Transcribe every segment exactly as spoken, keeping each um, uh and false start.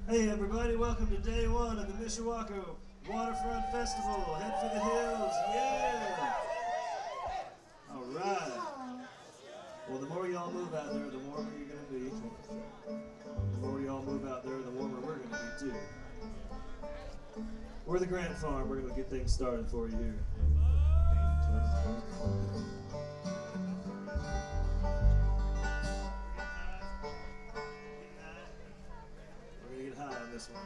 Hey everybody, welcome to day one of the Mishawaka Waterfront Festival. Head for the hills, yeah! All right. Well, the more y'all move out there, the warmer you're gonna be. The more y'all move out there, the warmer we're gonna be too. We're the Grant Farm. We're gonna get things started for you here. Get high on this one.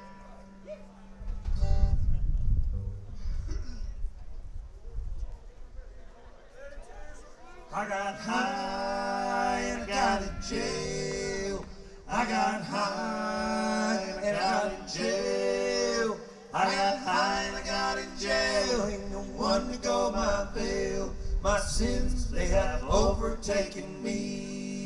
I got high and I got in jail. I got high and I got in jail. I got high and I got in jail. Ain't no one to go my bail. My sins, they have overtaken me.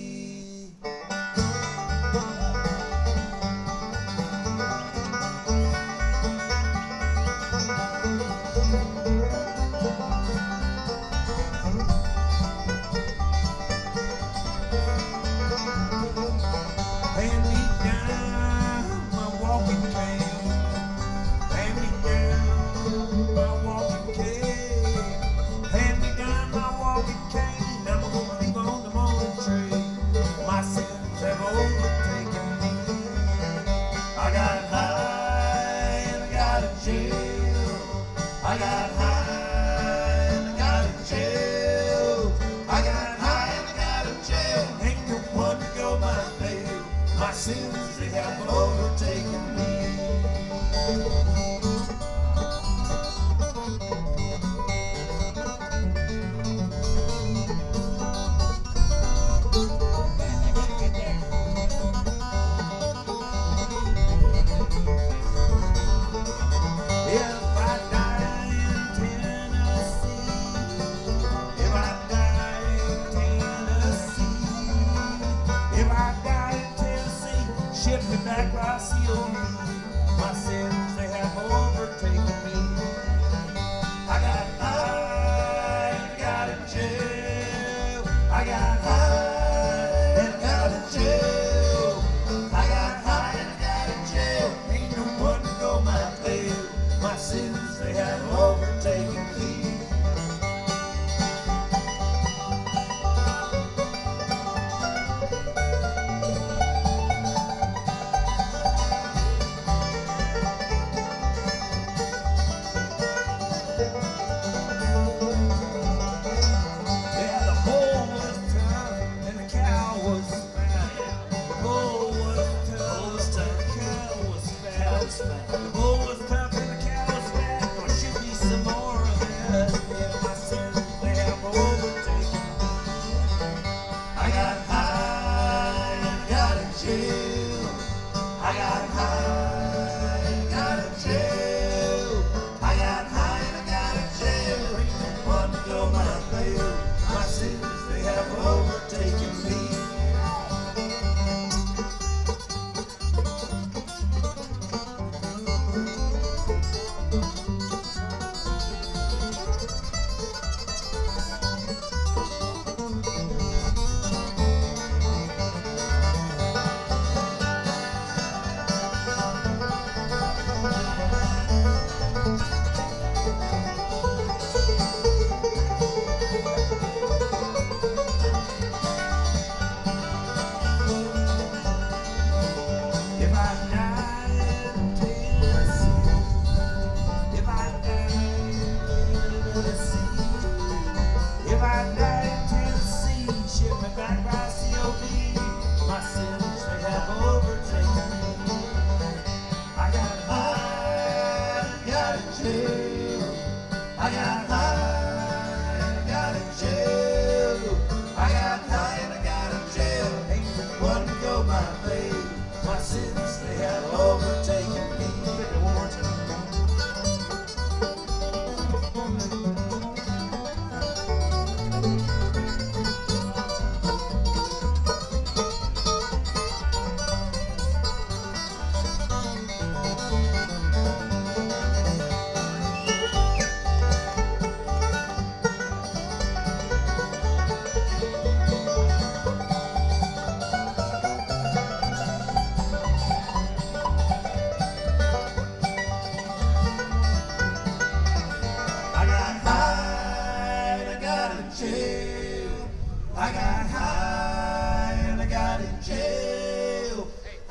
Sins, they have overtaken me.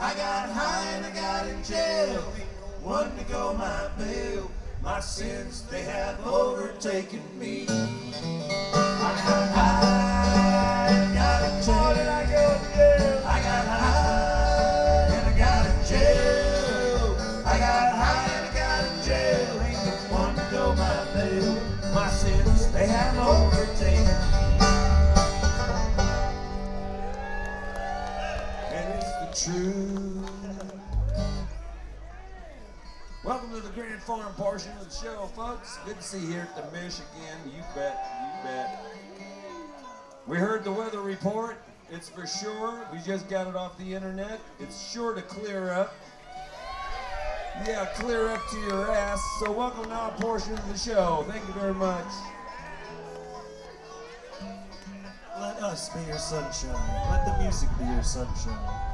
I got high and I got in jail. One to go my bail. My sins, they have overtaken me. I got high and I got in jail. I got high and I got in jail. I got high and I got in jail. Ain't no one to go my bail. My sins, they have overtaken me. And it's the truth. Welcome to the Grand Farm portion of the show, folks. Good to see you here at the Mish again. You bet, you bet. We heard the weather report. It's for sure. We just got it off the internet. It's sure to clear up. Yeah, clear up to your ass. So welcome to our portion of the show. Thank you very much. Let us be your sunshine. Let the music be your sunshine.